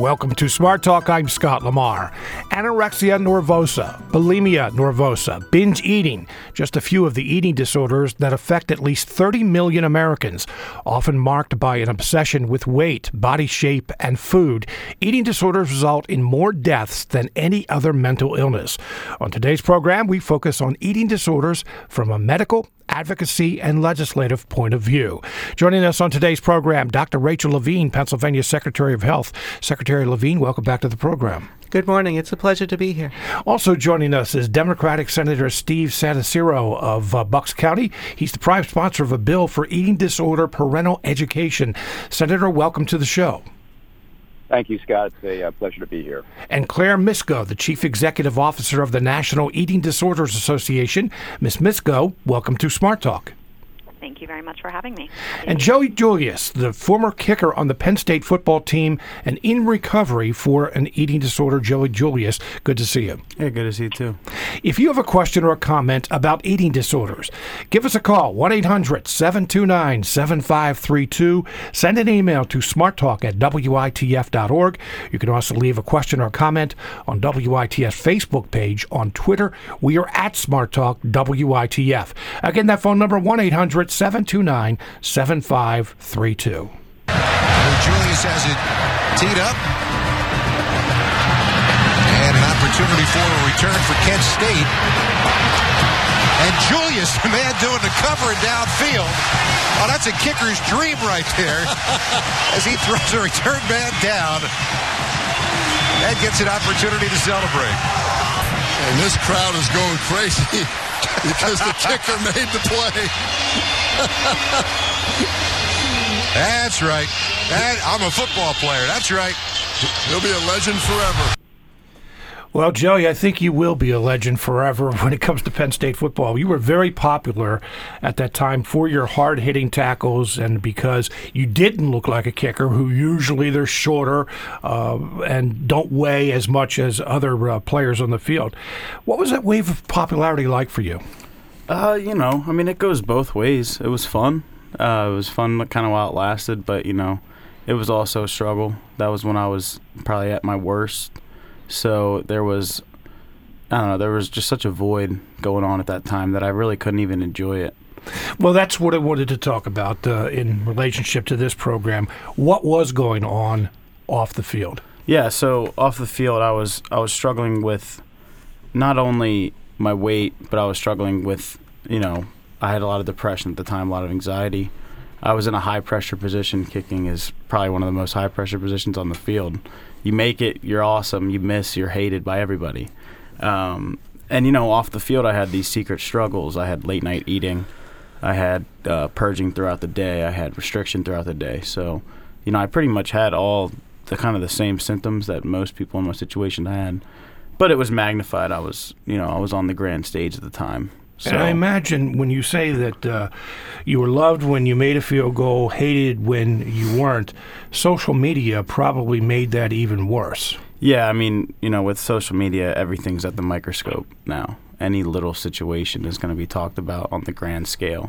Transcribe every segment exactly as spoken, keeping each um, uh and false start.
Welcome to Smart Talk. I'm Scott Lamar. Anorexia nervosa, bulimia nervosa, binge eating, just a few of the eating disorders that affect at least thirty million Americans, often marked by an obsession with weight, body shape, and food. Eating disorders result in more deaths than any other mental illness. On today's program, we focus on eating disorders from a medical, advocacy, and legislative point of view. Joining us on today's program, Doctor Rachel Levine, Pennsylvania Secretary of Health. Secretary Levine, welcome back to the program. Good morning. It's a pleasure to be here. Also joining us is Democratic Senator Steve Sanaciro of uh, Bucks County. He's the prime sponsor of a bill for eating disorder parental education. Senator, welcome to the show. Thank you, Scott. It's a uh, pleasure to be here. And Claire Miszko, the Chief Executive Officer of the National Eating Disorders Association. Miz Miszko, welcome to Smart Talk. Thank you very much for having me. And Joey Julius, the former kicker on the Penn State football team and in recovery for an eating disorder. Joey Julius, good to see you. Yeah, good to see you too. If you have a question or a comment about eating disorders, give us a call, one eight hundred seven two nine seven five three two. Send an email to smarttalk at W I T F dot org. You can also leave a question or comment on W I T F Facebook page. On Twitter, we are at SmartTalk W I T F. Again, that phone number, one eight hundred seven two nine seven five three two. Julius has it teed up. And an opportunity for a return for Kent State. And Julius, the man doing the cover downfield. Oh, that's a kicker's dream right there. As he throws a return man down. And gets an opportunity to celebrate. And this crowd is going crazy because the kicker made the play. That's right. And I'm a football player. That's right. He'll be a legend forever. Well, Joey, I think you will be a legend forever when it comes to Penn State football. You were very popular at that time for your hard-hitting tackles and because you didn't look like a kicker, who usually they're shorter uh, and don't weigh as much as other uh, players on the field. What was that wave of popularity like for you? Uh, you know, I mean, it goes both ways. It was fun. Uh, it was fun kind of while it lasted, but, you know, it was also a struggle. That was when I was probably at my worst. So there was, I don't know, there was just such a void going on at that time that I really couldn't even enjoy it. Well, that's what I wanted to talk about uh, in relationship to this program. What was going on off the field? Yeah, so off the field, I was I was struggling with not only my weight, but I was struggling with, you know, I had a lot of depression at the time, a lot of anxiety. I was in a high-pressure position. Kicking is probably one of the most high-pressure positions on the field. You make it, you're awesome. You miss, you're hated by everybody. Um, and, you know, off the field, I had these secret struggles. I had late-night eating. I had uh, purging throughout the day. I had restriction throughout the day. So, you know, I pretty much had all the kind of the same symptoms that most people in my situation had. But it was magnified. I was, you know, I was on the grand stage at the time. So. And I imagine when you say that uh, you were loved when you made a field goal, hated when you weren't, social media probably made that even worse. Yeah, I mean, you know, with social media, everything's at the microscope now. Any little situation is going to be talked about on the grand scale.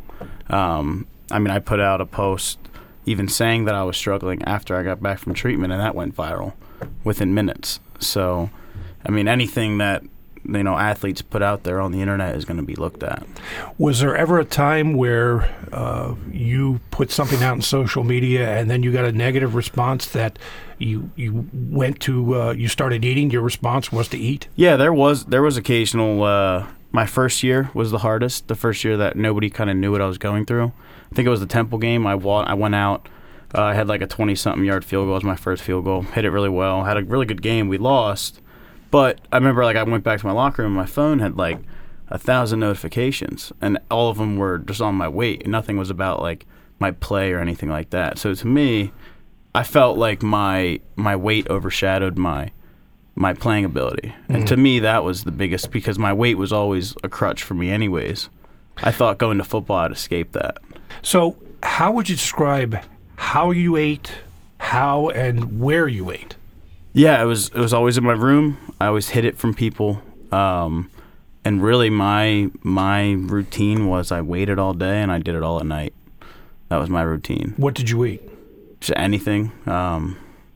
Um, I mean, I put out a post even saying that I was struggling after I got back from treatment, and that went viral within minutes. So, I mean, anything that you know, athletes put out there on the internet is going to be looked at. Was there ever a time where uh, you put something out on social media and then you got a negative response that you you went to, uh, you started eating, your response was to eat? Yeah, there was there was occasional, uh, my first year was the hardest, the first year that nobody kind of knew what I was going through. I think it was the Temple game. I, wa- I went out, uh, I had like a twenty-something yard field goal as my first field goal, hit it really well, had a really good game, we lost. But I remember, like, I went back to my locker room, and my phone had, like, a thousand notifications, and all of them were just on my weight, and nothing was about, like, my play or anything like that. So to me, I felt like my my weight overshadowed my my playing ability. Mm-hmm. And to me, that was the biggest, because my weight was always a crutch for me anyways. I thought going to football I'd escape that. So how would you describe how you ate, how and where you ate? Yeah, it was it was always in my room. I always hid it from people. Um, and really my my routine was I waited all day and I did it all at night. That was my routine. What did you eat? Just anything. Um,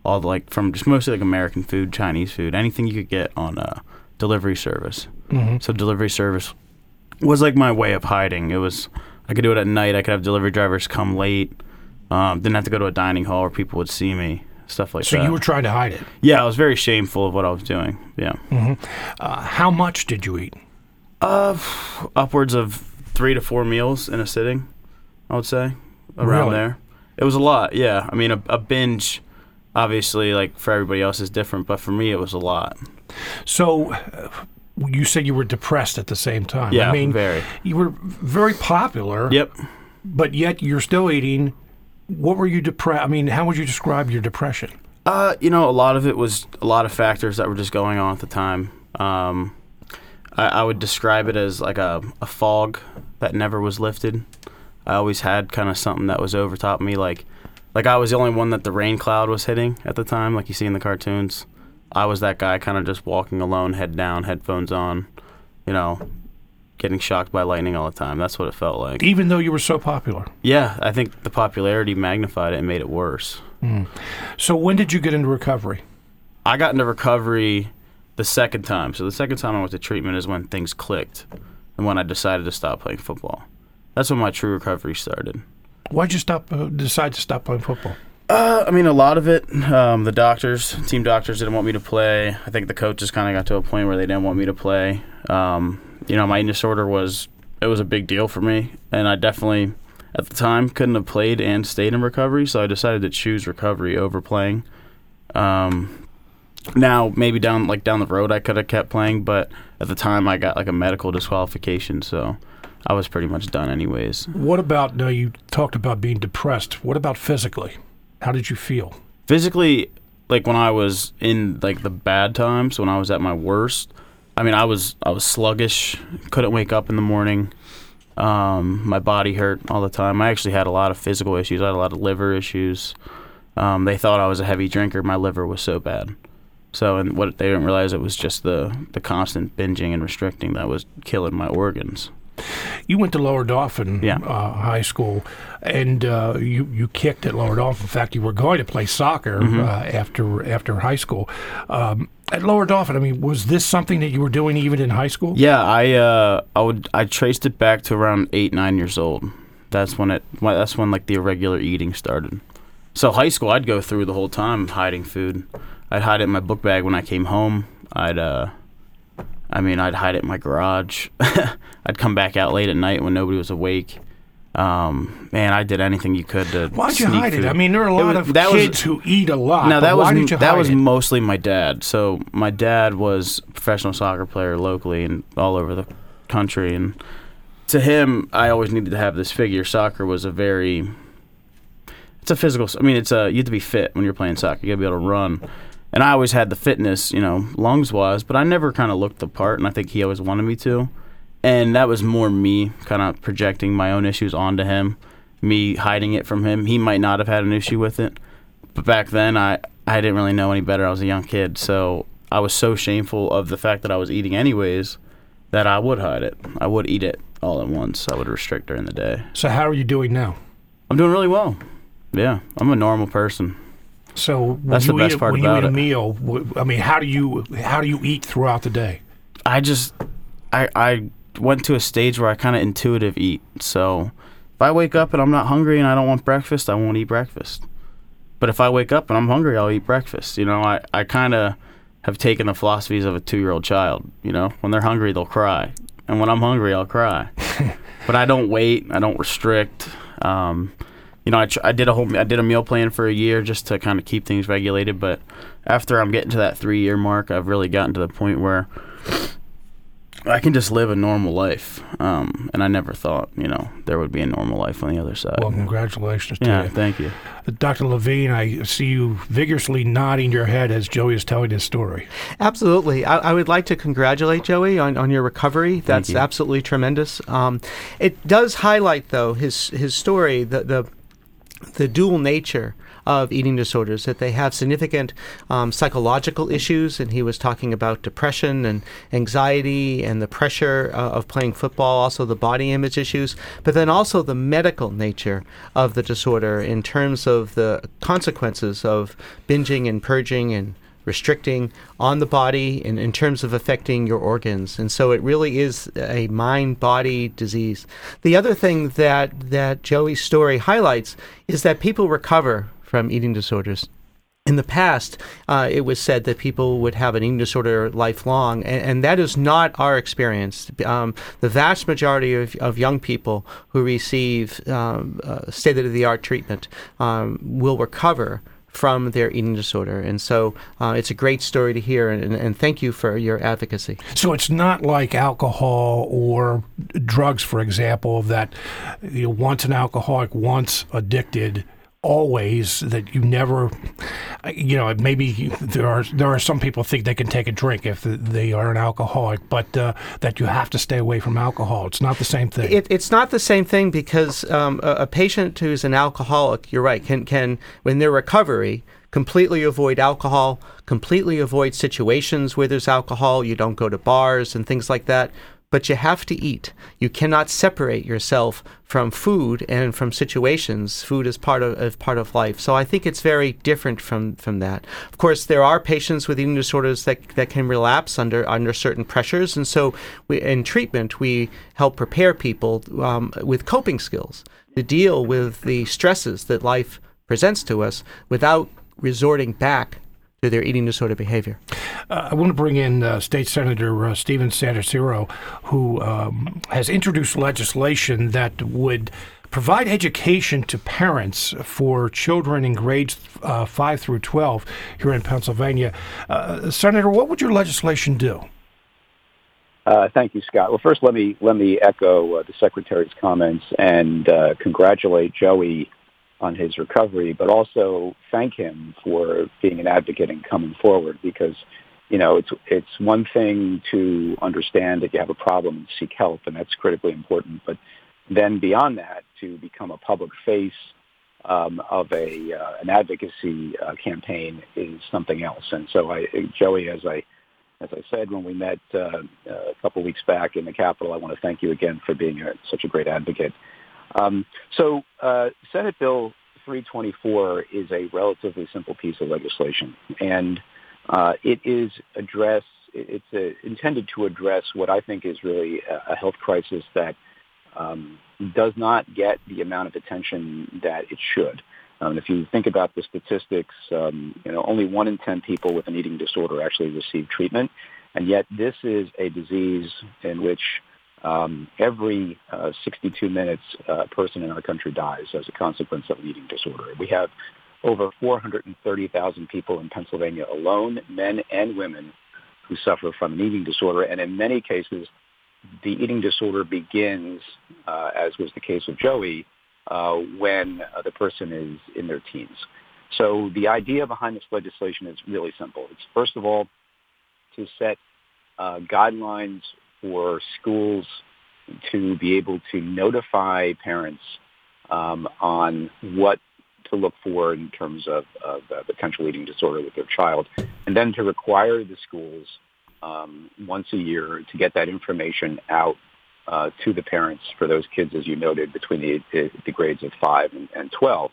all the, like from just mostly like American food, Chinese food, anything you could get on a delivery service. Mm-hmm. So delivery service was like my way of hiding. It was I could do it at night. I could have delivery drivers come late. Um, didn't have to go to a dining hall where people would see me. Stuff like so that. So you were trying to hide it? Yeah, I was very shameful of what I was doing. Yeah. Mm-hmm. Uh, how much did you eat? Uh, upwards of three to four meals in a sitting, I would say, around really? there. It was a lot, yeah. I mean, a, a binge, obviously, like for everybody else is different, but for me it was a lot. So uh, you said you were depressed at the same time. Yeah, I mean, very. You were very popular. Yep. But yet you're still eating. What were you depressed? I mean, how would you describe your depression? Uh, you know, a lot of it was a lot of factors that were just going on at the time. Um, I, I would describe it as like a, a fog that never was lifted. I always had kind of something that was over top of me, like like I was the only one that the rain cloud was hitting at the time, like you see in the cartoons. I was that guy kind of just walking alone, head down, headphones on, you know, getting shocked by lightning all the time. That's what it felt like. Even though you were so popular? Yeah, I think the popularity magnified it and made it worse. Mm. So when did you get into recovery? I got into recovery the second time. So the second time I went to treatment is when things clicked and when I decided to stop playing football. That's when my true recovery started. Why'd you stop? Uh, decide to stop playing football? Uh, I mean, a lot of it. Um, the doctors, team doctors, didn't want me to play. I think the coaches kind of got to a point where they didn't want me to play. Um, you know, my eating disorder was it was a big deal for me, and I definitely at the time couldn't have played and stayed in recovery. So I decided to choose recovery over playing. Um, now maybe down like down the road I could have kept playing, but at the time I got like a medical disqualification, so I was pretty much done anyways. What about, now you talked about being depressed. What about physically? How did you feel? Physically, like when I was in like the bad times, when I was at my worst, I mean, I was I was sluggish, couldn't wake up in the morning. Um, my body hurt all the time. I actually had a lot of physical issues. I had a lot of liver issues. Um, they thought I was a heavy drinker. My liver was so bad. So, and what they didn't realize, it was just the, the constant binging and restricting that was killing my organs. You went to Lower Dauphin yeah. uh, High School, and uh, you you kicked at Lower Dauphin. In fact, you were going to play soccer mm-hmm. uh, after after high school. Um, at Lower Dauphin, I mean, was this something that you were doing even in high school? Yeah, I uh, I would I traced it back to around eight nine years old. That's when it that's when like the irregular eating started. So high school, I'd go through the whole time hiding food. I'd hide it in my book bag when I came home. I'd uh. I mean, I'd hide it in my garage. I'd come back out late at night when nobody was awake. Um, man, I did anything you could to Why'd you sneak hide food. it? I mean, there are a lot was, of that kids was, who eat a lot. No, that but was why did you that hide was it? mostly my dad. So my dad was a professional soccer player locally and all over the country. And to him, I always needed to have this figure. Soccer was a very... It's a physical... I mean, it's a, you have to be fit when you're playing soccer. You got to be able to run. And I always had the fitness, you know, lungs-wise, but I never kind of looked the part, and I think he always wanted me to. And that was more me kind of projecting my own issues onto him, me hiding it from him. He might not have had an issue with it, but back then I, I didn't really know any better. I was a young kid, so I was so shameful of the fact that I was eating anyways that I would hide it. I would eat it all at once. I would restrict during the day. So how are you doing now? I'm doing really well. Yeah, I'm a normal person. So when That's you the best eat, part when about you eat a it. meal, wh- I mean, how do you how do you eat throughout the day? I just, I I went to a stage where I kind of intuitive eat. So if I wake up and I'm not hungry and I don't want breakfast, I won't eat breakfast. But if I wake up and I'm hungry, I'll eat breakfast. You know, I, I kind of have taken the philosophies of a two-year-old child. You know, when they're hungry, they'll cry. And when I'm hungry, I'll cry. But I don't wait. I don't restrict. Um, you know, I, tr- I did a whole I did a meal plan for a year just to kind of keep things regulated. But after I'm getting to that three-year mark, I've really gotten to the point where I can just live a normal life. Um, and I never thought, you know, there would be a normal life on the other side. Well, congratulations to yeah, you. thank you. Doctor Levine, I see you vigorously nodding your head as Joey is telling his story. Absolutely. I, I would like to congratulate Joey on, on your recovery. That's you. absolutely tremendous. Um, it does highlight, though, his his story, the, the the dual nature of eating disorders, that they have significant um, psychological issues, and he was talking about depression and anxiety and the pressure uh, of playing football, also the body image issues, but then also the medical nature of the disorder in terms of the consequences of binging and purging and restricting on the body in, in terms of affecting your organs. And so it really is a mind-body disease. The other thing that, that Joey's story highlights is that people recover from eating disorders. In the past, uh, it was said that people would have an eating disorder lifelong, and, and that is not our experience. Um, the vast majority of, of young people who receive um, uh, state-of-the-art treatment um, will recover from their eating disorder. And so uh, it's a great story to hear, and, and thank you for your advocacy. So it's not like alcohol or drugs, for example, that you know, once an alcoholic, once addicted, always, that you never, you know, maybe there are there are some people think they can take a drink if they are an alcoholic, but uh, that you have to stay away from alcohol. It's not the same thing. It, it's not the same thing because um, a, a patient who's an alcoholic, you're right, can, can, when they're recovery, completely avoid alcohol, completely avoid situations where there's alcohol. You don't go to bars and things like that. But you have to eat. You cannot separate yourself from food and from situations. Food is part of, of part of life. So I think it's very different from, from that. Of course, there are patients with eating disorders that, that can relapse under under certain pressures. And so we, in treatment, we help prepare people um, with coping skills to deal with the stresses that life presents to us without resorting back to their eating disorder behavior. Uh, I want to bring in uh, State Senator uh, Stephen Santorciro, who um, has introduced legislation that would provide education to parents for children in grades uh, five through twelve here in Pennsylvania. Uh, Senator, what would your legislation do? Uh, thank you, Scott. Well, first, let me let me echo uh, the Secretary's comments and uh, congratulate Joey on his recovery, but also thank him for being an advocate and coming forward, because, you know, it's it's one thing to understand that you have a problem and seek help, and that's critically important. But then beyond that, to become a public face um, of a uh, an advocacy uh, campaign is something else. And so, I, Joey, as I as I said when we met uh, a couple of weeks back in the Capitol, I want to thank you again for being a, such a great advocate. Um, so uh, Senate Bill three twenty-four is a relatively simple piece of legislation, and uh, it is address. It's uh, intended to address what I think is really a, a health crisis that um, does not get the amount of attention that it should. Um, if you think about the statistics, um, you know, only one in ten people with an eating disorder actually receive treatment, and yet this is a disease in which Um, every uh, sixty-two minutes, uh, a person in our country dies as a consequence of an eating disorder. We have over four hundred thirty thousand people in Pennsylvania alone, men and women, who suffer from an eating disorder. And in many cases, the eating disorder begins, uh, as was the case with Joey, uh, when uh, the person is in their teens. So the idea behind this legislation is really simple. It's, first of all, to set uh, guidelines for schools to be able to notify parents um, on what to look for in terms of, of uh, potential eating disorder with their child, and then to require the schools um, once a year to get that information out uh, to the parents for those kids, as you noted, between the, the, the grades of five and, and twelve.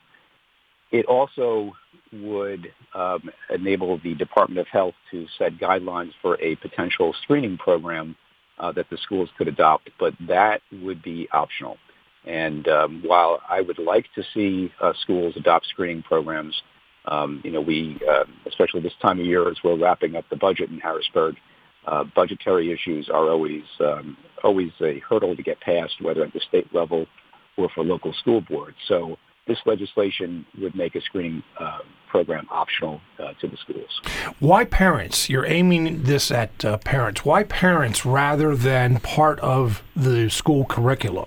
It also would um, enable the Department of Health to set guidelines for a potential screening program Uh, that the schools could adopt, but that would be optional. And um, while I would like to see uh, schools adopt screening programs, um, you know, we, uh, especially this time of year as we're wrapping up the budget in Harrisburg, uh, budgetary issues are always um, always a hurdle to get past, whether at the state level or for local school boards. So this legislation would make a screening uh, program optional uh, to the schools. Why parents? You're aiming this at uh, parents. Why parents rather than part of the school curriculum?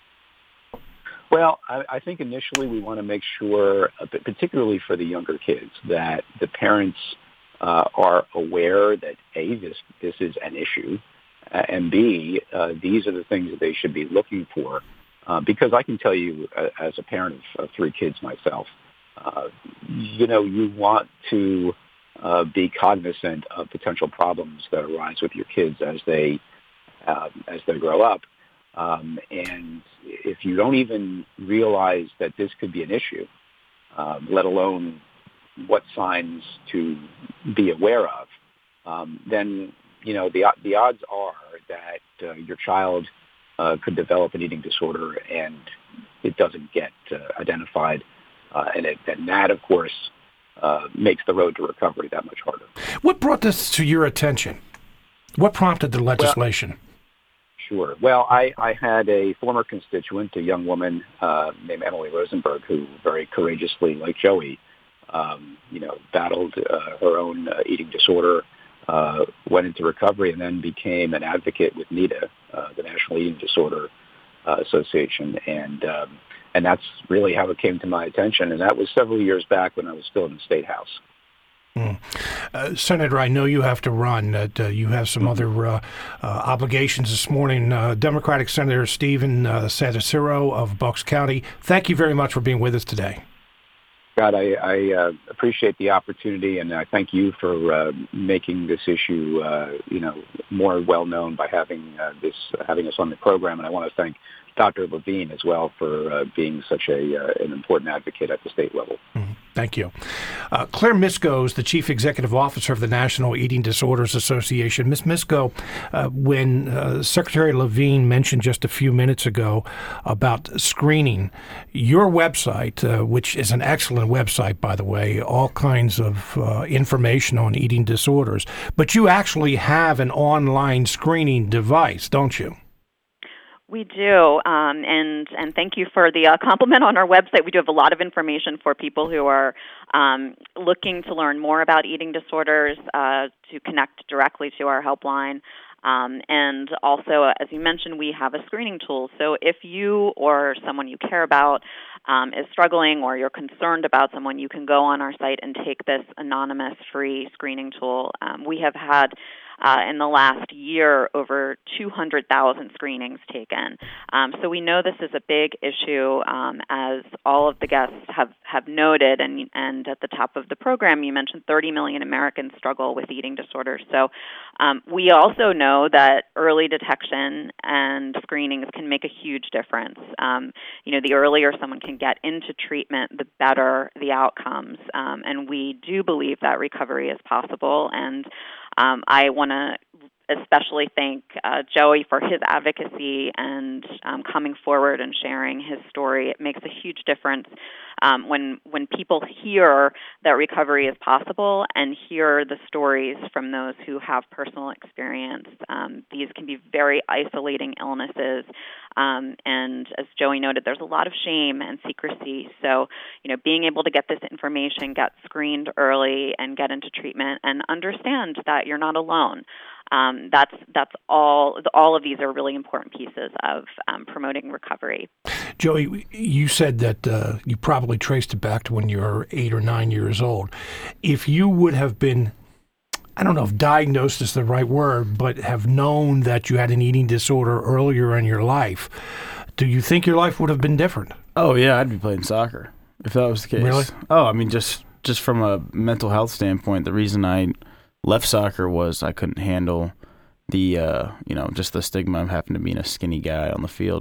Well, I, I think initially we want to make sure, uh, particularly for the younger kids, that the parents uh, are aware that, A, this, this is an issue, uh, and B, uh, these are the things that they should be looking for Uh, because I can tell you, uh, as a parent of, of three kids myself, uh, you know, you want to uh, be cognizant of potential problems that arise with your kids as they uh, as they grow up. Um, and if you don't even realize that this could be an issue, um, let alone what signs to be aware of, um, then you know the the odds are that uh, your child Uh, could develop an eating disorder and it doesn't get uh, identified. Uh, and, it, and that, of course, uh, makes the road to recovery that much harder. What brought this to your attention? What prompted the legislation? Well, sure. Well, I, I had a former constituent, a young woman uh, named Emily Rosenberg, who very courageously, like Joey, um, you know, battled uh, her own uh, eating disorder, Uh, went into recovery, and then became an advocate with NEDA, uh, the National Eating Disorder uh, Association, and um, and that's really how it came to my attention. And that was several years back when I was still in the State House. Mm. Uh, Senator, I know you have to run. That uh, you have some other uh, uh, obligations this morning. Uh, Democratic Senator Stephen uh, Satisiro of Bucks County, thank you very much for being with us today. God, I, I uh, appreciate the opportunity, and I thank you for uh, making this issue, uh, you know, more well known by having uh, this having us on the program. And I want to thank Doctor Levine as well for uh, being such a uh, an important advocate at the state level. Mm-hmm. Thank you. Uh, Claire Misko is the Chief Executive Officer of the National Eating Disorders Association. Miz Misko, uh, when uh, Secretary Levine mentioned just a few minutes ago about screening, your website, uh, which is an excellent website, by the way, all kinds of uh, information on eating disorders, but you actually have an online screening device, don't you? We do, um, and and thank you for the uh, compliment on our website. We do have a lot of information for people who are um, looking to learn more about eating disorders, uh, to connect directly to our helpline. Um, and also, as you mentioned, we have a screening tool. So if you or someone you care about um, is struggling, or you're concerned about someone, you can go on our site and take this anonymous free screening tool. Um, we have had Uh, in the last year, over two hundred thousand screenings taken. Um, so we know this is a big issue, um, as all of the guests have, have noted. And, and at the top of the program, you mentioned thirty million Americans struggle with eating disorders. So um, we also know that early detection and screenings can make a huge difference. Um, you know, the earlier someone can get into treatment, the better the outcomes. Um, and we do believe that recovery is possible. And Um, I want to especially thank uh, Joey for his advocacy and um, coming forward and sharing his story. It makes a huge difference um, when when people hear that recovery is possible and hear the stories from those who have personal experience. Um, these can be very isolating illnesses, um, and as Joey noted, there's a lot of shame and secrecy. So, you know, being able to get this information, get screened early, and get into treatment, and understand that you're not alone. Um, that's that's all. All of these are really important pieces of um, promoting recovery. Joey, you said that uh, you probably traced it back to when you were eight or nine years old. If you would have been, I don't know if diagnosed is the right word, but have known that you had an eating disorder earlier in your life, do you think your life would have been different? Oh yeah, I'd be playing soccer if that was the case. Really? Oh, I mean, just just from a mental health standpoint, the reason I left soccer was I couldn't handle the, uh, you know, just the stigma of having to be a skinny guy on the field.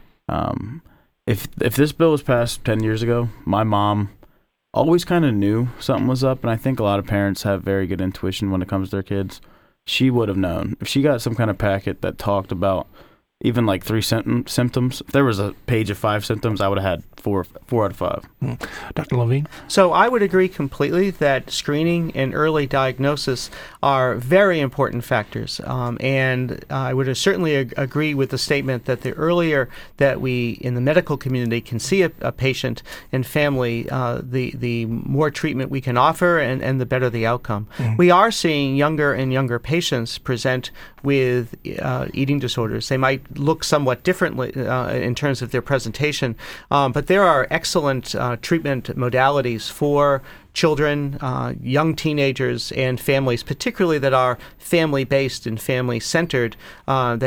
Um, if if this bill was passed ten years ago, my mom always kind of knew something was up, and I think a lot of parents have very good intuition when it comes to their kids. She would have known. If she got some kind of packet that talked about even like three symptom, symptoms, if there was a page of five symptoms, I would have had four, four out of five. Mm. Doctor Levine? So I would agree completely that screening and early diagnosis are very important factors. Um, and uh, I would certainly ag- agree with the statement that the earlier that we in the medical community can see a, a patient and family, uh, the, the more treatment we can offer and, and the better the outcome. Mm. We are seeing younger and younger patients present with uh, eating disorders. They might look somewhat differently uh, in terms of their presentation, um, but there are excellent uh, treatment modalities for children, uh, young teenagers, and families, particularly that are family-based and family-centered, uh, that have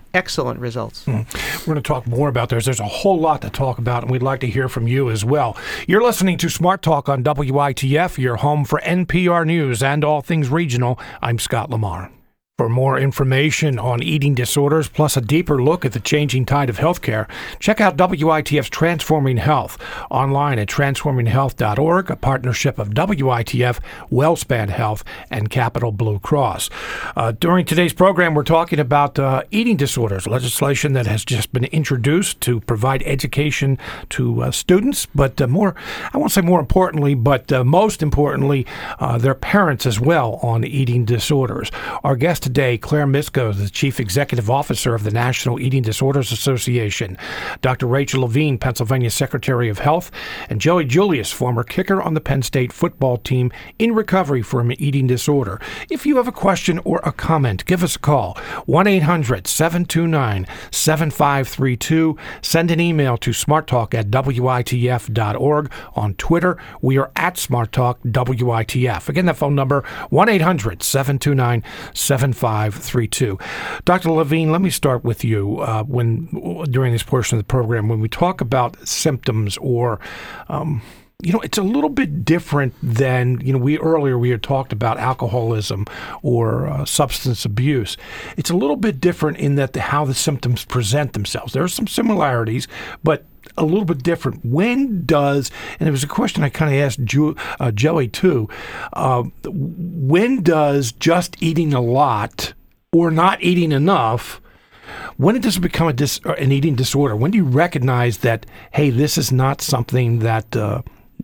excellent results. Mm. We're going to talk more about this. There's a whole lot to talk about, and we'd like to hear from you as well. You're listening to Smart Talk on W I T F, your home for N P R News and all things regional. I'm Scott Lamar. For more information on eating disorders, plus a deeper look at the changing tide of healthcare, check out W I T F's Transforming Health online at transforming health dot org, a partnership of W I T F, WellSpan Health, and Capital Blue Cross. Uh, during today's program, we're talking about uh, eating disorders, legislation that has just been introduced to provide education to uh, students, but uh, more, I won't say more importantly, but uh, most importantly, uh, their parents as well on eating disorders. Our guest today, Claire Misko, the Chief Executive Officer of the National Eating Disorders Association, Doctor Rachel Levine, Pennsylvania Secretary of Health, and Joey Julius, former kicker on the Penn State football team in recovery from an eating disorder. If you have a question or a comment, give us a call, one eight hundred seven two nine seven five three two. Send an email to smarttalk at W I T F dot org. On Twitter, we are at SmartTalk W I T F. Again, that phone number, one eight hundred seven two nine seven five three two. Doctor Levine, let me start with you. Uh, when during this portion of the program, when we talk about symptoms or um, you know, it's a little bit different than, you know, we earlier we had talked about alcoholism or uh, substance abuse. It's a little bit different in that the, how the symptoms present themselves. There are some similarities, but a little bit different. When does, and it was a question I kind of asked Ju, uh, Joey too, uh, when does just eating a lot or not eating enough, when does it become a dis, an eating disorder? When do you recognize that, hey, this is not something that, uh,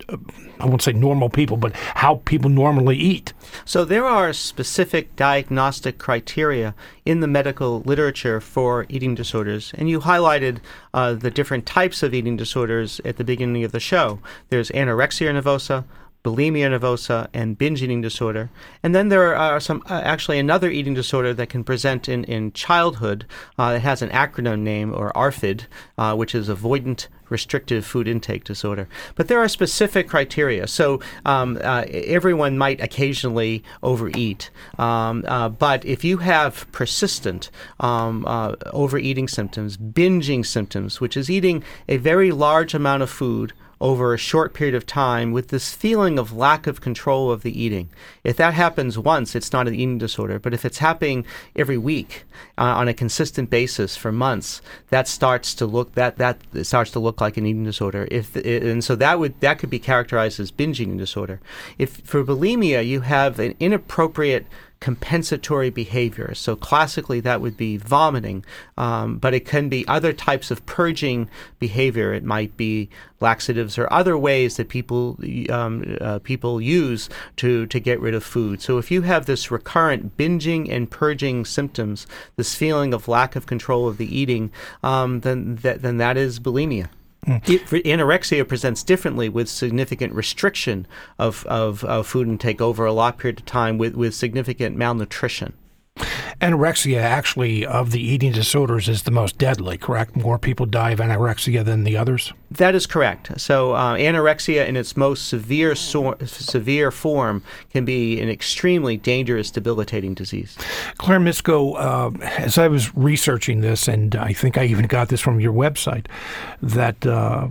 I won't say normal people, but how people normally eat? So there are specific diagnostic criteria in the medical literature for eating disorders, and you highlighted uh, the different types of eating disorders at the beginning of the show. There's anorexia nervosa, bulimia nervosa, and binge eating disorder. And then there are some uh, actually another eating disorder that can present in, in childhood. Uh, it has an acronym name, or A R F I D, uh, which is avoidant restrictive food intake disorder. But there are specific criteria. So um, uh, everyone might occasionally overeat. Um, uh, but if you have persistent um, uh, overeating symptoms, binging symptoms, which is eating a very large amount of food over a short period of time with this feeling of lack of control of the eating. If that happens once, it's not an eating disorder. But if it's happening every week uh, on a consistent basis for months, that starts to look that that starts to look like an eating disorder. If and so that would that could be characterized as binge eating disorder. If for bulimia you have an inappropriate compensatory behavior. So classically that would be vomiting, um, but it can be other types of purging behavior. It might be laxatives or other ways that people um, uh, people use to, to get rid of food. So if you have this recurrent binging and purging symptoms, this feeling of lack of control of the eating, um, then, th- then that is bulimia. It, anorexia presents differently with significant restriction of, of, of food intake over a long period of time with, with significant malnutrition. Anorexia, actually, of the eating disorders is the most deadly, correct? More people die of anorexia than the others? That is correct. So uh, anorexia in its most severe so- severe form can be an extremely dangerous, debilitating disease. Claire Misko, uh, as I was researching this, and I think I even got this from your website, that uh,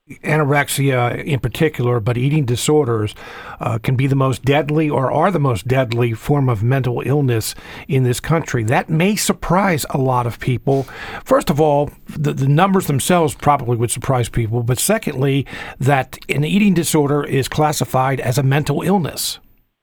anorexia in particular, but eating disorders uh, can be the most deadly or are the most deadly form of mental illness in this country. That may surprise a lot of people. First of all, the, the numbers themselves probably would surprise people, but secondly, that an eating disorder is classified as a mental illness.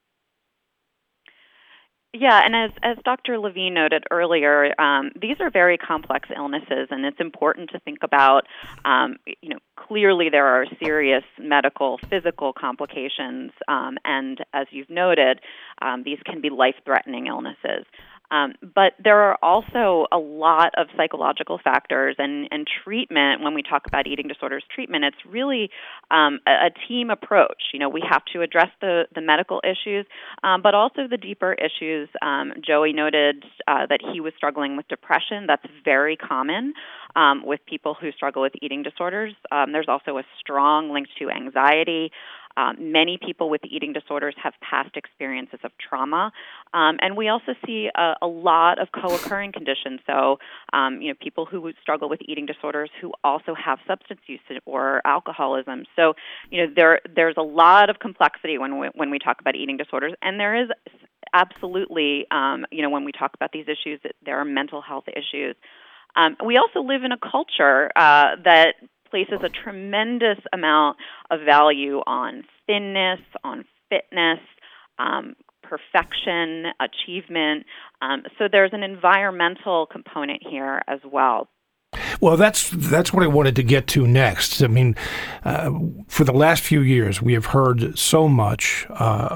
Yeah, and as, as Doctor Levine noted earlier, um, these are very complex illnesses, and it's important to think about, um, you know, clearly there are serious medical, physical complications, um, and as you've noted, um, these can be life-threatening illnesses. Um, but there are also a lot of psychological factors, and, and treatment, when we talk about eating disorders treatment, it's really um, a, a team approach. You know, we have to address the, the medical issues, um, but also the deeper issues. Um, Joey noted uh, that he was struggling with depression. That's very common um, with people who struggle with eating disorders. Um, there's also a strong link to anxiety. Um, many people with eating disorders have past experiences of trauma. Um, and we also see a, a lot of co-occurring conditions. So, um, you know, people who struggle with eating disorders who also have substance use or alcoholism. So, you know, there there's a lot of complexity when we, when we talk about eating disorders. And there is absolutely, um, you know, when we talk about these issues, that there are mental health issues. Um, we also live in a culture uh, that places a tremendous amount of value on thinness, on fitness, um, perfection, achievement. Um, so there's an environmental component here as well. Well, that's that's what I wanted to get to next. I mean, uh, for the last few years, we have heard so much uh,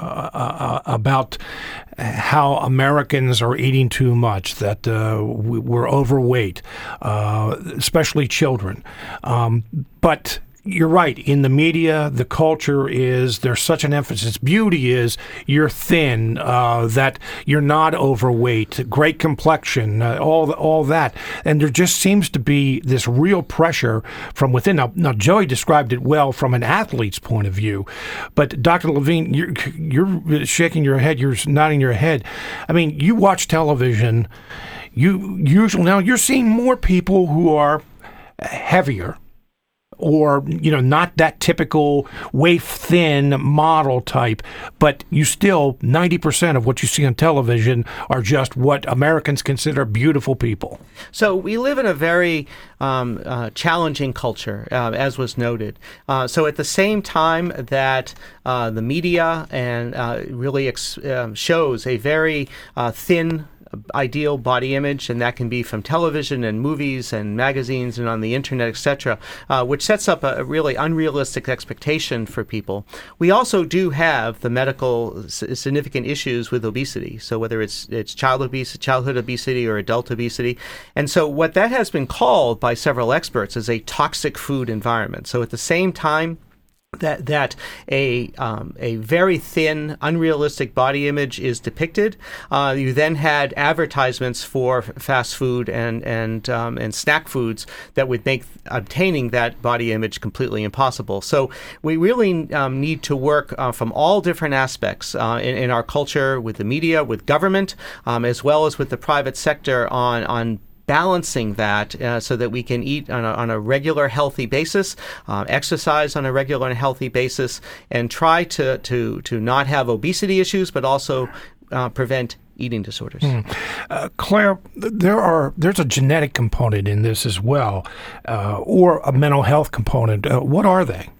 uh, about how Americans are eating too much, that uh, we're overweight, uh, especially children. Um, but you're right. In the media, the culture is there's such an emphasis. Beauty is you're thin, uh, that you're not overweight, great complexion, uh, all all that, and there just seems to be this real pressure from within. Now, now Joey described it well from an athlete's point of view, but Doctor Levine, you're you're shaking your head, you're nodding your head. I mean, you watch television. You usually now you're seeing more people who are heavier, or, you know, not that typical waif-thin model type, but you still, ninety percent of what you see on television are just what Americans consider beautiful people. So we live in a very um, uh, challenging culture, uh, as was noted. Uh, so at the same time that uh, the media and uh, really ex- um, shows a very uh, thin ideal body image, and that can be from television and movies and magazines and on the internet, et cetera, uh, which sets up a, a really unrealistic expectation for people. We also do have the medical s- significant issues with obesity. So whether it's it's child obesity, childhood obesity or adult obesity, and so what that has been called by several experts is a toxic food environment. So at the same time that that a um, a very thin, unrealistic body image is depicted, Uh, you then had advertisements for fast food and and um, and snack foods that would make obtaining that body image completely impossible. So we really um, need to work uh, from all different aspects uh, in, in our culture, with the media, with government, um, as well as with the private sector on on. balancing that uh, so that we can eat on a, on a regular, healthy basis, uh, exercise on a regular and healthy basis, and try to, to, to not have obesity issues, but also uh, prevent eating disorders. Mm. Uh, Claire, there are there's a genetic component in this as well, uh, or a mental health component. Uh, what are they?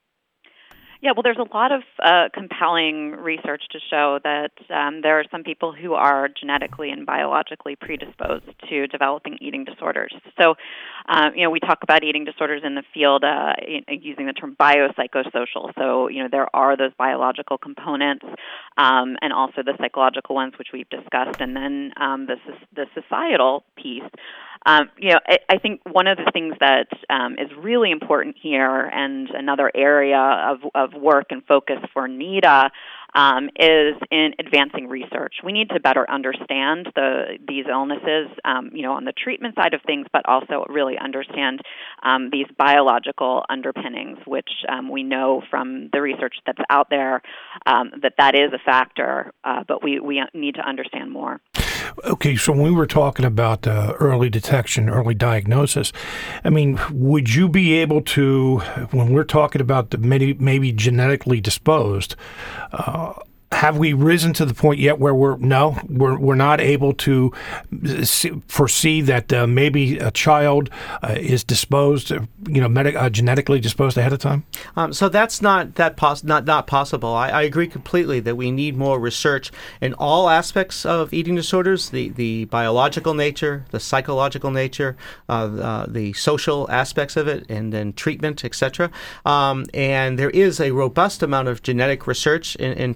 Yeah, well, there's a lot of uh, compelling research to show that um, there are some people who are genetically and biologically predisposed to developing eating disorders. So, uh, you know, we talk about eating disorders in the field uh, using the term biopsychosocial. So, you know, there are those biological components um, and also the psychological ones, which we've discussed, and then um, the, the societal piece. Um, you know, I, I think one of the things that um, is really important here, and another area of, of work and focus for NEDA, um, is in advancing research. We need to better understand the these illnesses, um, you know, on the treatment side of things, but also really understand um, these biological underpinnings, which um, we know from the research that's out there um, that that is a factor, uh, but we, we need to understand more. Okay, so when we were talking about uh, early detection, early diagnosis, I mean, would you be able to, when we're talking about the maybe, maybe genetically disposed, uh, have we risen to the point yet where we're no, we're we're not able to see, foresee that uh, maybe a child uh, is disposed, you know, medic, uh, genetically disposed ahead of time? Um, so that's not that pos- not not possible. I, I agree completely that we need more research in all aspects of eating disorders: the the biological nature, the psychological nature, uh, uh, the social aspects of it, and then treatment, et cetera. Um, and there is a robust amount of genetic research in, in terms of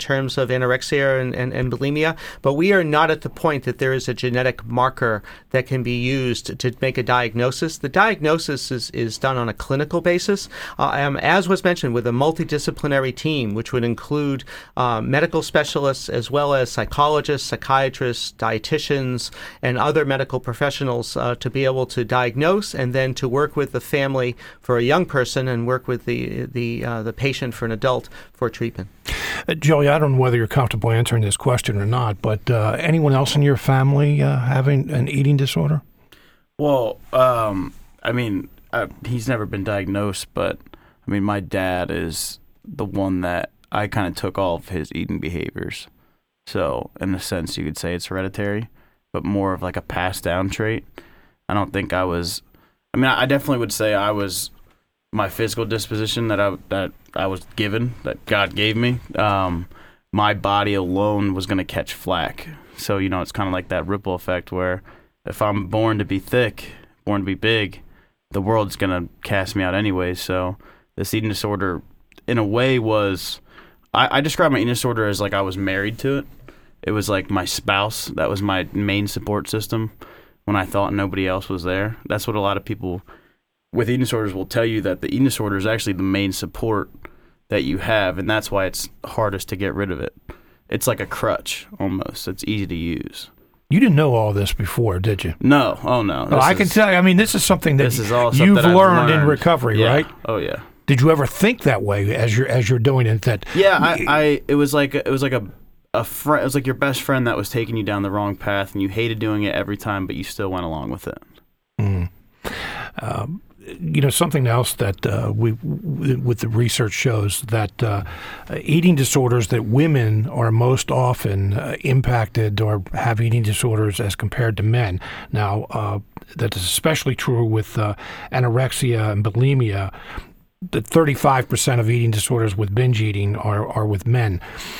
of anorexia and, and, and bulimia, but we are not at the point that there is a genetic marker that can be used to make a diagnosis. The diagnosis is, is done on a clinical basis, uh, um, as was mentioned, with a multidisciplinary team, which would include uh, medical specialists as well as psychologists, psychiatrists, dietitians, and other medical professionals uh, to be able to diagnose and then to work with the family for a young person and work with the the uh, the patient for an adult for treatment. Uh, Joey, I don't know whether you're comfortable answering this question or not, but uh, anyone else in your family uh, having an eating disorder? Well, um, I mean, I, he's never been diagnosed, but I mean, my dad is the one that I kind of took all of his eating behaviors. So, in a sense, you could say it's hereditary, but more of like a passed down trait. I don't think I was. I mean, I definitely would say I was my physical disposition that I that I was given, that God gave me. Um, my body alone was going to catch flack. So, you know, it's kind of like that ripple effect where if I'm born to be thick, born to be big, the world's going to cast me out anyway. So this eating disorder, in a way, was... I, I describe my eating disorder as like I was married to it. It was like my spouse. That was my main support system when I thought nobody else was there. That's what a lot of people with eating disorders will tell you, that the eating disorder is actually the main support that you have, and that's why it's hardest to get rid of it. It's like a crutch almost. It's easy to use. You didn't know all this before, did you? No. Oh, no. Well, I can tell you. I mean, this is something that this is all you've that I've learned, learned in recovery, yeah. right? Oh, yeah. Did you ever think that way as you're as you're doing it? That yeah, I, I it was like it was like a a friend. It was like your best friend that was taking you down the wrong path, and you hated doing it every time, but you still went along with it. Mm. Um, you know, something else that uh, we, with the research shows that uh, eating disorders, that women are most often uh, impacted or have eating disorders as compared to men. Now, uh, that is especially true with uh, anorexia and bulimia. That thirty-five percent of eating disorders with binge eating are, are with men.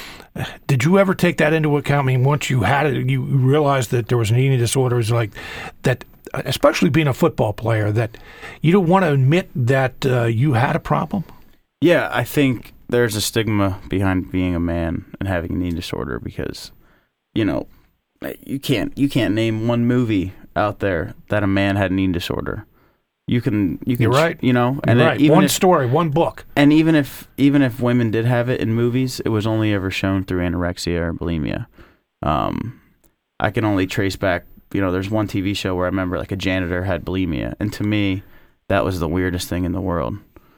Did you ever take that into account? I mean, once you had it, you realized that there was an eating disorder, it's like that, especially being a football player, that you don't want to admit that uh, you had a problem? Yeah, I think there's a stigma behind being a man and having an eating disorder because, you know, you can't you can't name one movie out there that a man had an eating disorder. You can, you can, You're right. You know, and You're right. even one if, story, one book. And even if even if women did have it in movies, it was only ever shown through anorexia or bulimia. Um, I can only trace back. You know, there's one T V show where I remember like a janitor had bulimia, and to me, that was the weirdest thing in the world.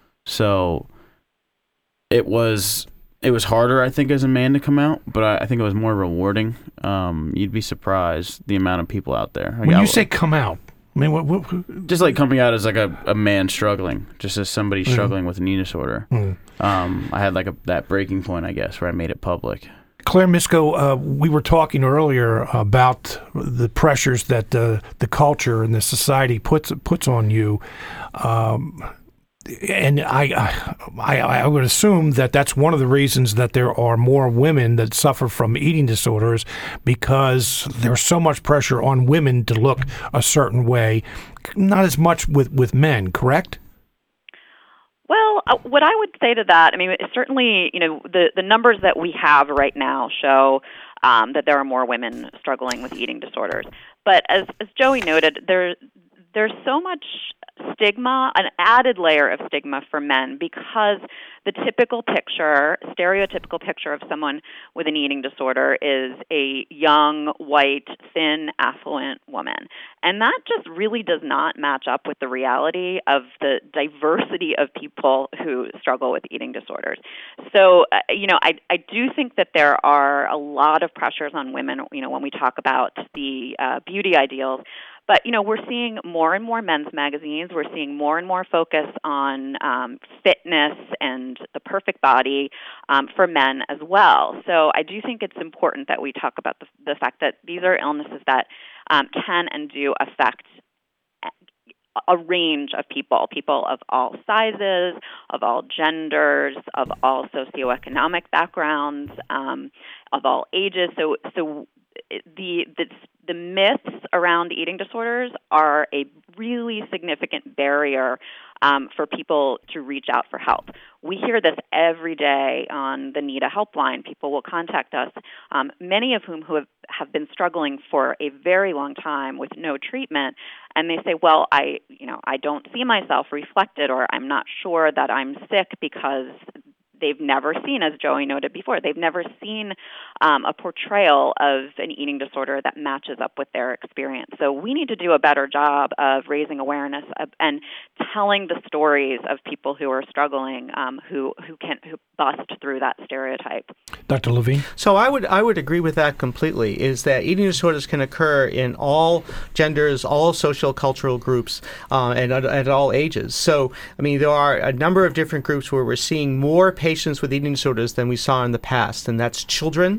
So it was it was harder, I think, as a man to come out, but I, I think it was more rewarding. Um, you'd be surprised the amount of people out there. When you say come out, I mean, what, what, just like coming out as like a, a man struggling, just as somebody Mm. struggling with an eating disorder. Mm. Um, I had like a that breaking point, I guess, where I made it public. Claire Misko, uh, we were talking earlier about the pressures that uh, the culture and the society puts puts on you, um, and I, I I would assume that that's one of the reasons that there are more women that suffer from eating disorders, because there's so much pressure on women to look a certain way, not as much with, with men, correct? Well, uh, what I would say to that, I mean, certainly, you know, the, the numbers that we have right now show um, that there are more women struggling with eating disorders. But as, as Joey noted, there there's so much stigma, an added layer of stigma for men, because the typical picture, stereotypical picture of someone with an eating disorder is a young, white, thin, affluent woman. And that just really does not match up with the reality of the diversity of people who struggle with eating disorders. So, uh, you know, I, I do think that there are a lot of pressures on women, you know, when we talk about the uh, beauty ideals. But, you know, we're seeing more and more men's magazines. We're seeing more and more focus on um, fitness and the perfect body um, for men as well. So I do think it's important that we talk about the, the fact that these are illnesses that um, can and do affect a range of people, people of all sizes, of all genders, of all socioeconomic backgrounds, um, of all ages. So, so the the the myths around eating disorders are a really significant barrier um, for people to reach out for help. We hear this every day on the NEDA helpline. People will contact us, um, many of whom who have, have been struggling for a very long time with no treatment, and they say, well, I, you know, I don't see myself reflected, or I'm not sure that I'm sick because they've never seen, as Joey noted before, they've never seen um, a portrayal of an eating disorder that matches up with their experience. So we need to do a better job of raising awareness of, and telling the stories of people who are struggling, um, who who can who bust through that stereotype. Doctor Levine? So I would I would agree with that completely, is that eating disorders can occur in all genders, all social cultural groups, uh, and at, at all ages. So, I mean, there are a number of different groups where we're seeing more patients with eating disorders than we saw in the past, and that's children,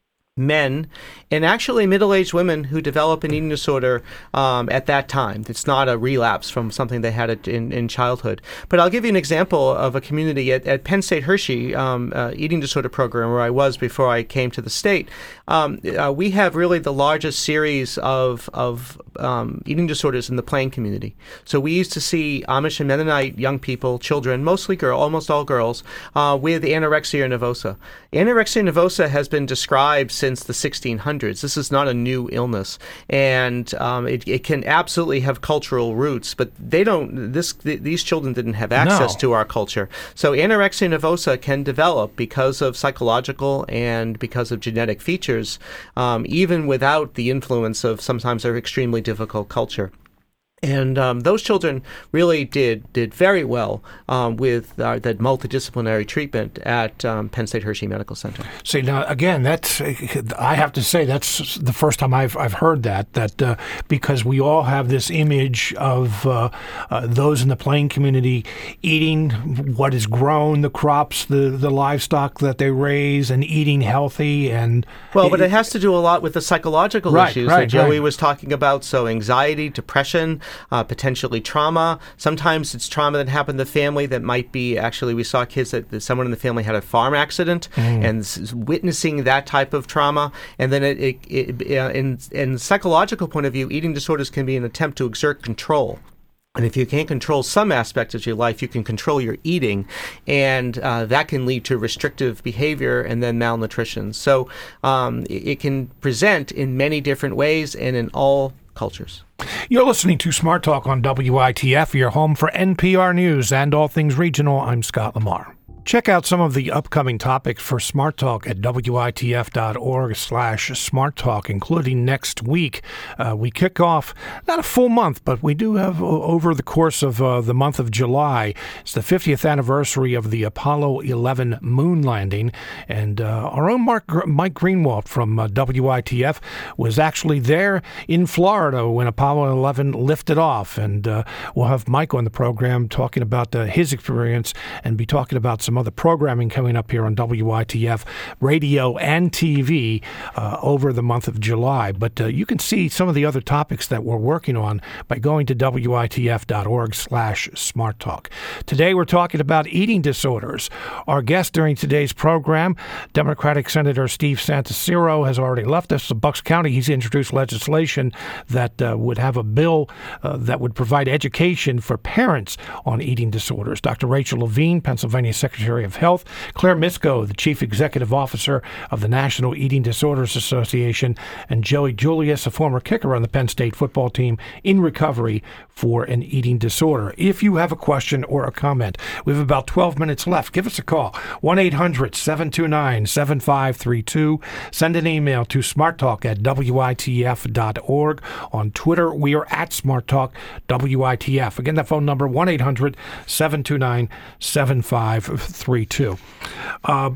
men, and actually middle-aged women who develop an eating disorder um, at that time. It's not a relapse from something they had in, in childhood. But I'll give you an example of a community at, at Penn State Hershey um, uh, eating disorder program, where I was before I came to the state. Um, uh, we have really the largest series of, of um, eating disorders in the Plain community. So we used to see Amish and Mennonite young people, children, mostly girls, almost all girls, uh, with anorexia nervosa. Anorexia nervosa has been described since the sixteen hundreds. This is not a new illness, and um, it, it can absolutely have cultural roots, but they don't. This th- these children didn't have access No. to our culture. So anorexia nervosa can develop because of psychological and because of genetic features, um, even without the influence of sometimes our extremely difficult culture. And um, those children really did did very well um, with uh, that multidisciplinary treatment at um, Penn State Hershey Medical Center. See, now again, that's I have to say that's the first time I've I've heard that that uh, because we all have this image of uh, uh, those in the Plain community eating what is grown, the crops, the the livestock that they raise, and eating healthy. And well, but it has to do a lot with the psychological right, issues right, that Joey right. was talking about. So anxiety, depression. Uh, potentially trauma. Sometimes it's trauma that happened in the family that might be, actually, we saw kids that, that someone in the family had a farm accident, mm. and s- witnessing that type of trauma. And then it, it, it, uh, in, in psychological point of view, eating disorders can be an attempt to exert control. And if you can't control some aspects of your life, you can control your eating, and uh, that can lead to restrictive behavior and then malnutrition. So um, it, it can present in many different ways and in all cultures. You're listening to Smart Talk on W I T F, your home for N P R News and all things regional. I'm Scott Lamar. Check out some of the upcoming topics for Smart Talk at W I T F dot org slash Smart Talk, including next week. Uh, we kick off, not a full month, but we do have uh, over the course of uh, the month of July. It's the fiftieth anniversary of the Apollo eleven moon landing. And uh, our own Mark, Mike Greenwald from uh, W I T F was actually there in Florida when Apollo eleven lifted off. And uh, we'll have Mike on the program talking about uh, his experience and be talking about some other programming coming up here on W I T F radio and T V uh, over the month of July. But uh, you can see some of the other topics that we're working on by going to W I T F dot org slash Smart Talk. Today we're talking about eating disorders. Our guest during today's program, Democratic Senator Steve Santaciero, has already left us. In Bucks County, he's introduced legislation that uh, would have a bill uh, that would provide education for parents on eating disorders. Doctor Rachel Levine, Pennsylvania Secretary of Health, Claire Misko, the Chief Executive Officer of the National Eating Disorders Association, and Joey Julius, a former kicker on the Penn State football team in recovery for an eating disorder. If you have a question or a comment, we have about twelve minutes left. Give us a call, one eight hundred seven two nine seven five three two. Send an email to smarttalk at W I T F dot org. On Twitter, we are at SmartTalk W I T F. Again, that phone number, one eight hundred seven two nine seven five three two. Uh,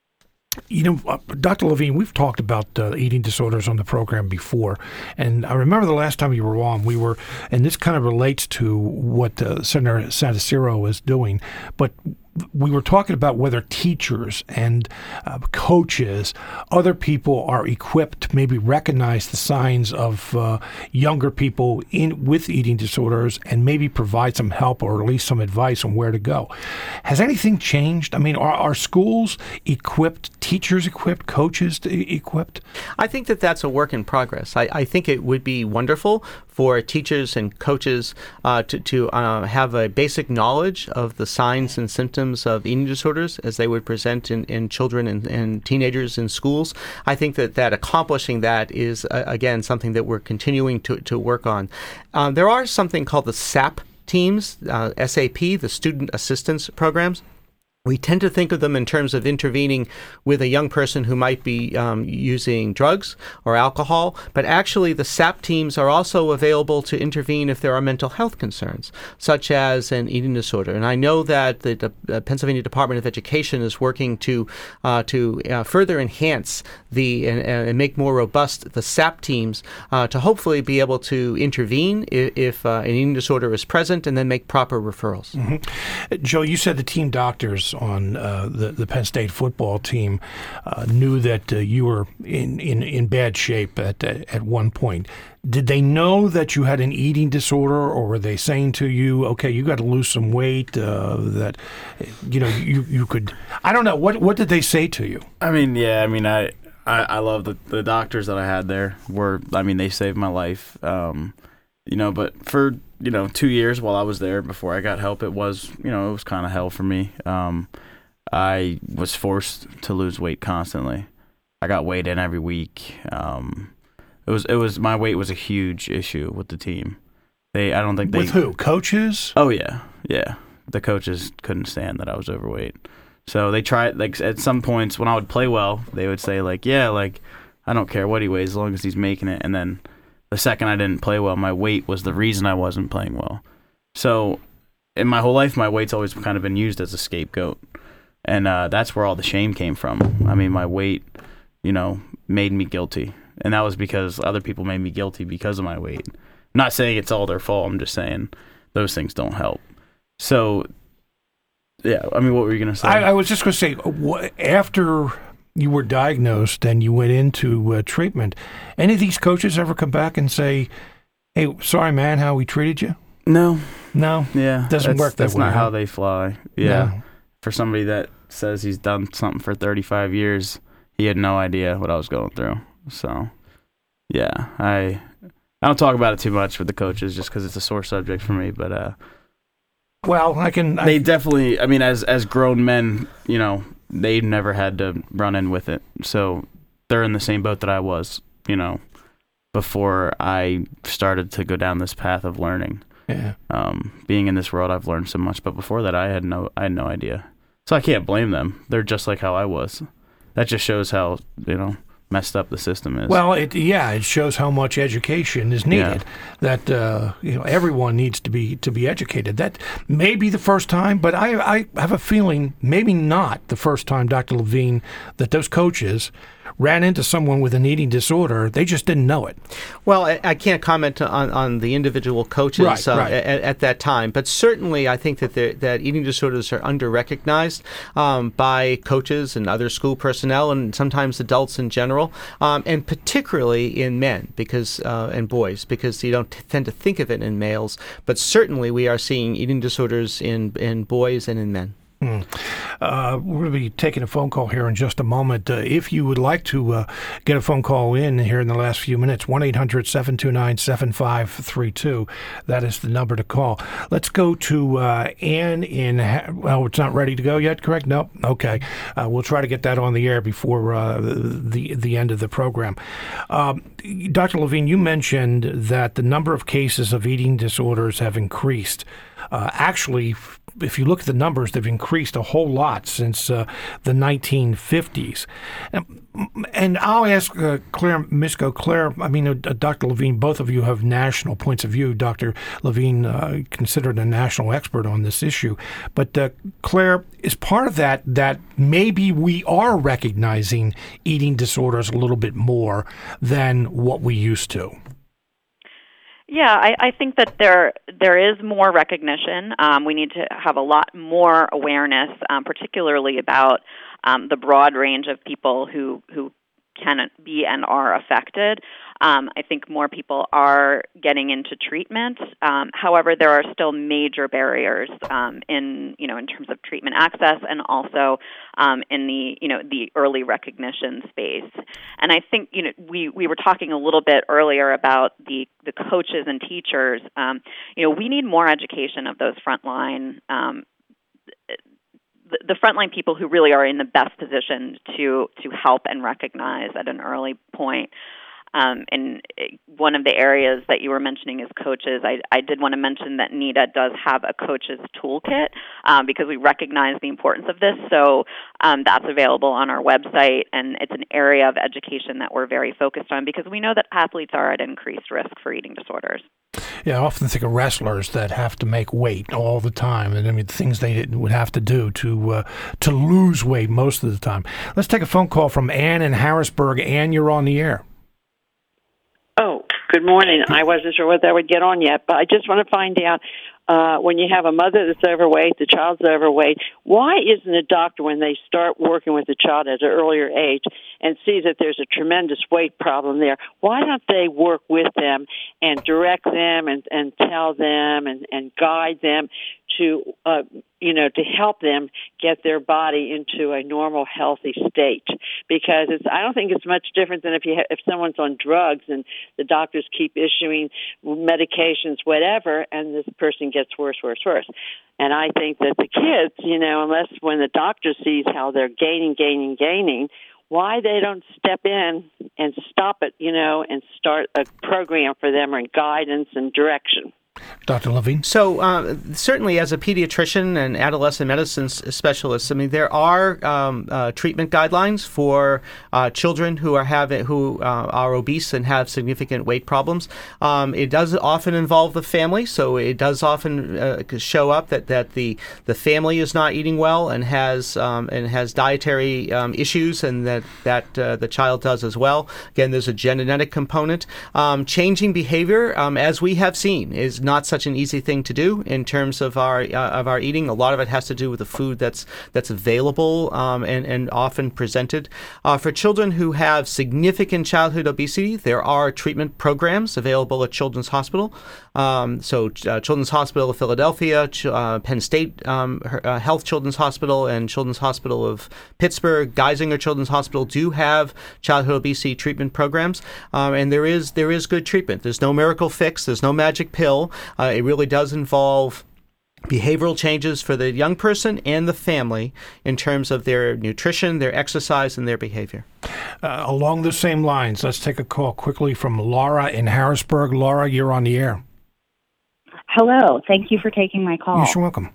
You know, uh, Doctor Levine, we've talked about uh, eating disorders on the program before, and I remember the last time you were on, we were, and this kind of relates to what uh, Senator Santaciero is doing, but we were talking about whether teachers and uh, coaches, other people are equipped to maybe recognize the signs of uh, younger people in with eating disorders and maybe provide some help or at least some advice on where to go. Has anything changed? I mean, are, are schools equipped, teachers equipped, coaches equipped? I think that that's a work in progress. I, I think it would be wonderful for teachers and coaches uh, to, to uh, have a basic knowledge of the signs and symptoms of eating disorders as they would present in, in children and, and teenagers in schools. I think that, that accomplishing that is, uh, again, something that we're continuing to, to work on. Um, there are something called the S A P teams, uh, S A P, the Student Assistance Programs. We tend to think of them in terms of intervening with a young person who might be um, using drugs or alcohol, but actually the S A P teams are also available to intervene if there are mental health concerns, such as an eating disorder. And I know that the, the uh, Pennsylvania Department of Education is working to uh, to uh, further enhance the and, and make more robust the S A P teams uh, to hopefully be able to intervene if, if uh, an eating disorder is present and then make proper referrals. Mm-hmm. Joe, you said the team doctors on uh, the, the Penn State football team uh, knew that uh, you were in, in, in bad shape at, at at one point. Did they know that you had an eating disorder, or were they saying to you, okay, you got to lose some weight, uh, that, you know, you, you could, I don't know, what what did they say to you? I mean, yeah, I mean, I, I, I love the, the doctors that I had there were, I mean, they saved my life, um, you know, but for, you know, two years while I was there before I got help, it was, you know, it was kind of hell for me. Um, I was forced to lose weight constantly. I got weighed in every week. Um, it was, it was, my weight was a huge issue with the team. They, I don't think they. With who? Coaches? Oh, yeah. Yeah. The coaches couldn't stand that I was overweight. So they tried, like, at some points when I would play well, they would say, like, yeah, like, I don't care what he weighs as long as he's making it. And then the second I didn't play well, my weight was the reason I wasn't playing well. So in my whole life, my weight's always kind of been used as a scapegoat. And uh, that's where all the shame came from. I mean, my weight, you know, made me guilty. And that was because other people made me guilty because of my weight. I'm not saying it's all their fault. I'm just saying those things don't help. So, yeah, I mean, what were you going to say? I, I was just going to say, wh- after you were diagnosed and you went into uh, treatment, any of these coaches ever come back and say, hey, sorry, man, how we treated you? No. No? Yeah. Doesn't that's, work that That's way, not huh? how they fly. Yeah. No. For somebody that says he's done something for thirty-five years, he had no idea what I was going through. So, yeah, I I don't talk about it too much with the coaches just because it's a sore subject for me. But uh, well, I can. I, they definitely. I mean, as as grown men, you know, they never had to run in with it, so they're in the same boat that I was. You know, before I started to go down this path of learning. Yeah. Um, being in this world, I've learned so much, but before that, I had no, I had no idea. So I can't blame them. They're just like how I was. That just shows how, you know, messed up the system is. Well, it yeah, it shows how much education is needed. Yeah. That uh, you know, everyone needs to be to be educated. That may be the first time, but I I have a feeling maybe not the first time, Doctor Levine, that those coaches ran into someone with an eating disorder. They just didn't know it. Well, I, I can't comment on, on the individual coaches right, uh, right. At, at that time, but certainly I think that that eating disorders are under-recognized um, by coaches and other school personnel and sometimes adults in general, um, and particularly in men because uh, and boys, because you don't t- tend to think of it in males, but certainly we are seeing eating disorders in, in boys and in men. Hmm. Uh, we're going to be taking a phone call here in just a moment. Uh, if you would like to uh, get a phone call in here in the last few minutes, one eight hundred seven two nine seven five three two. That is the number to call. Let's go to uh, Ann in, ha- well, it's not ready to go yet, correct? No? Okay. Uh, we'll try to get that on the air before uh, the, the end of the program. Um, Doctor Levine, you mentioned that the number of cases of eating disorders have increased. Uh, actually, if you look at the numbers, they've increased a whole lot since uh, the nineteen fifties. And, and I'll ask uh, Claire Misko. Claire, I mean, uh, Doctor Levine, both of you have national points of view. Doctor Levine, uh, considered a national expert on this issue. But uh, Claire, is part of that that maybe we are recognizing eating disorders a little bit more than what we used to? Yeah, I, I think that there there is more recognition. Um, we need to have a lot more awareness, um, particularly about um, the broad range of people who, who can be and are affected. Um, I think more people are getting into treatment. Um, however, there are still major barriers um, in, you know, in terms of treatment access and also um, in the, you know, the early recognition space. And I think, you know, we, we were talking a little bit earlier about the, the coaches and teachers. Um, you know, we need more education of those frontline um, the, the frontline people who really are in the best position to to help and recognize at an early point. Um, and one of the areas that you were mentioning is coaches. I, I did want to mention that NEDA does have a coach's toolkit um, because we recognize the importance of this. So um, that's available on our website, and it's an area of education that we're very focused on because we know that athletes are at increased risk for eating disorders. Yeah, I often think of wrestlers that have to make weight all the time, and I mean things they would have to do to uh, to lose weight most of the time. Let's take a phone call from Ann in Harrisburg. Ann, you're on the air. Oh, good morning. I wasn't sure whether I would get on yet, but I just want to find out, uh, when you have a mother that's overweight, the child's overweight, why isn't a doctor, when they start working with the child at an earlier age and see that there's a tremendous weight problem there, why don't they work with them and direct them and, and tell them and, and guide them to, uh, you know, to help them get their body into a normal, healthy state? Because it's, I don't think it's much different than if you ha- if someone's on drugs and the doctors keep issuing medications, whatever, and this person gets worse, worse, worse. And I think that the kids, you know, unless when the doctor sees how they're gaining, gaining, gaining, why they don't step in and stop it, you know, and start a program for them and guidance and direction. Doctor Levine? So uh, certainly as a pediatrician and adolescent medicine specialist, I mean, there are um, uh, treatment guidelines for uh, children who are having, who uh, are obese and have significant weight problems. Um, it does often involve the family, so it does often uh, show up that, that the, the family is not eating well and has um, and has dietary um, issues, and that, that uh, the child does as well. Again, there's a genetic component. Um, changing behavior, um, as we have seen, is not such an easy thing to do in terms of our uh, of our eating. A lot of it has to do with the food that's that's available um, and and often presented. Uh, for children who have significant childhood obesity, there are treatment programs available at Children's Hospital. Um, so uh, Children's Hospital of Philadelphia, Ch- uh, Penn State um, uh, Health Children's Hospital, and Children's Hospital of Pittsburgh, Geisinger Children's Hospital do have childhood obesity treatment programs, um, and there is there is good treatment. There's no miracle fix. There's no magic pill. Uh, it really does involve behavioral changes for the young person and the family in terms of their nutrition, their exercise, and their behavior. Uh, along the same lines, let's take a call quickly from Laura in Harrisburg. Laura, you're on the air. Hello. Thank you for taking my call. You're welcome.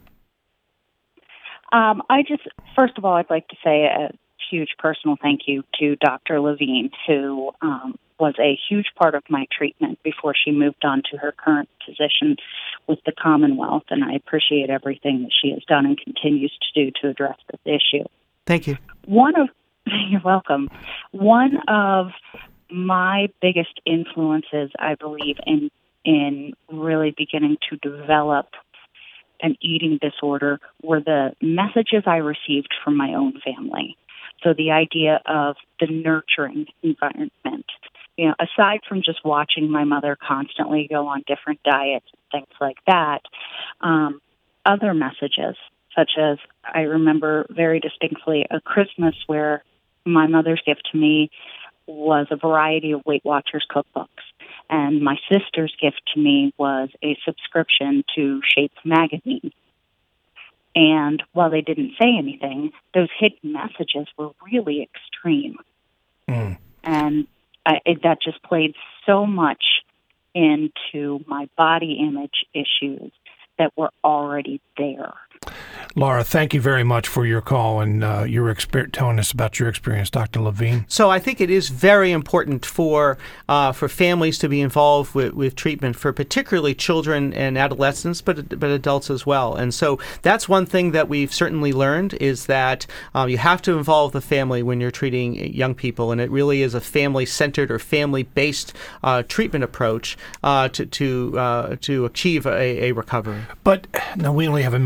Um, I just, first of all, I'd like to say a huge personal thank you to Doctor Levine, who um, was a huge part of my treatment before she moved on to her current position with the Commonwealth, and I appreciate everything that she has done and continues to do to address this issue. Thank you. One of, you're welcome. One of my biggest influences, I believe, in in really beginning to develop an eating disorder were the messages I received from my own family. So the idea of the nurturing environment. You know, aside from just watching my mother constantly go on different diets and things like that, um, other messages, such as I remember very distinctly a Christmas where my mother's gift to me was a variety of Weight Watchers cookbooks. And my sister's gift to me was a subscription to Shape magazine. And while they didn't say anything, those hidden messages were really extreme. Mm. And I, it, that just played so much into my body image issues that were already there. Laura, thank you very much for your call and uh, your exper- telling us about your experience, Doctor Levine. So I think it is very important for uh, for families to be involved with, with treatment for particularly children and adolescents, but but adults as well. And so that's one thing that we've certainly learned is that um, you have to involve the family when you're treating young people, and it really is a family-centered or family-based uh, treatment approach uh, to to uh, to achieve a, a recovery. But now we only have a minute left.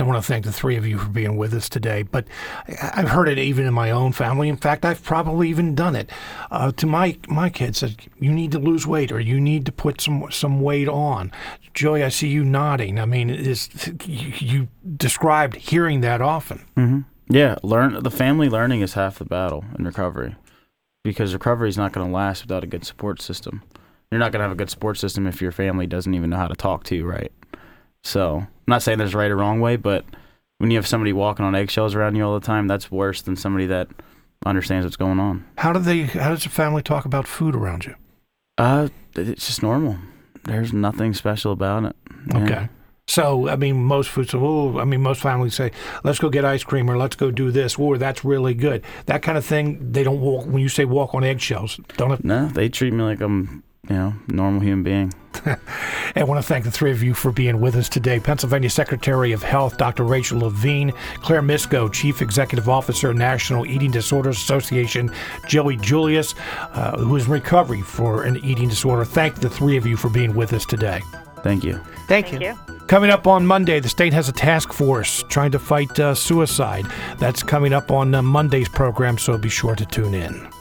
I want to thank the three of you for being with us today. But I've heard it even in my own family. In fact, I've probably even done it uh, to my my kids. Said, you need to lose weight or you need to put some some weight on. Joey, I see you nodding. I mean, is you, you described hearing that often. Mm-hmm. Yeah, learn the family learning is half the battle in recovery, because recovery is not going to last without a good support system. You're not going to have a good support system if your family doesn't even know how to talk to you right. So I'm not saying there's a right or wrong way, but when you have somebody walking on eggshells around you all the time, that's worse than somebody that understands what's going on. How do they? How does the family talk about food around you? Uh, it's just normal. There's nothing special about it. Yeah. Okay. So, I mean, most foods, oh, I mean, most families say, let's go get ice cream or let's go do this, or that's really good. That kind of thing, they don't walk, when you say walk on eggshells, don't it? No, they treat me like I'm, you know, normal human being. I want to thank the three of you for being with us today. Pennsylvania Secretary of Health, Doctor Rachel Levine, Claire Misko, Chief Executive Officer, National Eating Disorders Association, Joey Julius, uh, who is in recovery for an eating disorder. Thank the three of you for being with us today. Thank you. Thank, Thank you. you. Coming up on Monday, the state has a task force trying to fight uh, suicide. That's coming up on uh, Monday's program, so be sure to tune in.